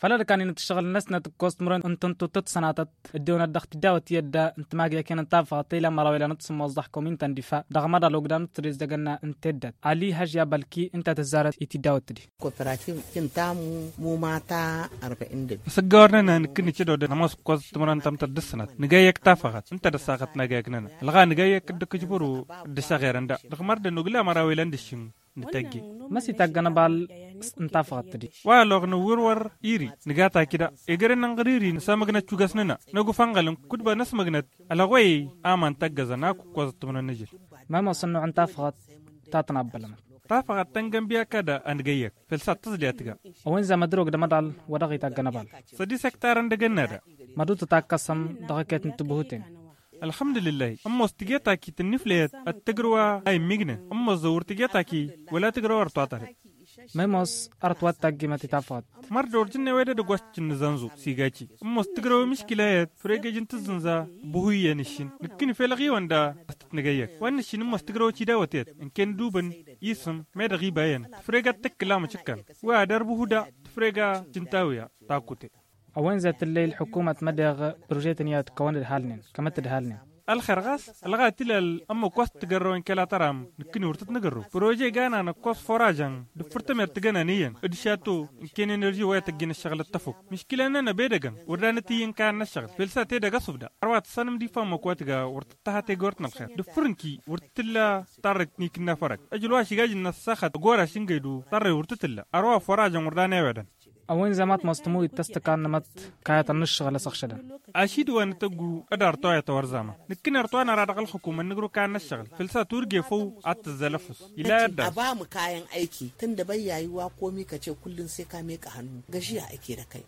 فلا كان نتشغل الناس نتكوست مرن انتن توت سناتت ادونا الضغط داوت يدا انت ما كان انت فاطيله مراويلا نتص موضحكم انت اندفاع دغمدا لوغدان تريز دغنا انتدت علي هاجيا بالكي انت تزارت يتداوت دي كوبراتيف كنتامو مو ماتا 40 دب سجارنا نكني كده ده نماس كوست مرن تم تدسنات نجايك تافغت انت دساغت نجايكنا لغا نجايك دك جبرو دساغيرندا دغمر ده نغلا مراويلا ندشين نتاجي ما سيتاغنا بال انت فقط دي والله نورور إيري نجاتا كده إجرن نغريري نسامجنا تجسننا نجو فانغلم كتبا نسمجنا على غوي آمن تجزنا كوزت من النجيل ما صنعوا انت فقط تاتنابلنا تافقت تنجم بيا كده أنجيك فلسات تزلياتك وين زي ما دروك ده مدال ودغي تاغنا بال سدي سكتار دغنا ده مدو تتاكسم دغكت انتبهوتين الحمد لله أما استجيتا كي تنفليت التجروا أي مجنة أما زور تجيتا كي ولا تجروا أرتواتر ميموس أرتوات تاجي ما تتافات مر دورجنا ويدا دغوش نزانزو سيغاچي أما استجروا مشكلة فريق جنت زنزا بوهي نشين لكن في لغي وندا استنجيك ونشين أما استجروا كيدا وتيت إن كان دوبن يسم ما دغي باين فريق تكلام شكل وادر بوهدا فريق جنتاويا تاكوتي أوين ذات الليل حكومة مدغ بروجيتنيات كون الحالنين كما تدهالنين الخرغاس لغاية أما كوست تجرو إن كلا ترام نكني ورتت نجرو بروجي جانا نكوس فراجان دفرت مرتجنا نيان إدشاتو إن كان إنرجي ويا تجين الشغل التفوق مشكلة أنا بيدجن ورانتي إن كان الشغل فلسة تيدا قصبدا أروات سنم دي فما كواتجا ورتتها تجورتنا بخير دفرنكي ورتلا طارتني كنا فرق أجلوا شجاج النسخة جورا شنجدو طار ورتتلا أروا فراجان ورداني ودا أوين زمات مستمو يتستكان نمت كاية النشغل سخشدا أشيد وان تجو أدار طاية تورزامة لكن أرتوانا رادق الحكومة نجرو كان نشغل فلسة تورجي فو أتزلفس إلى أدار أبا مكاين أيكي تندبي يا يوا قومي كتير كلن سكاميك عنو غشيا أكيد كاي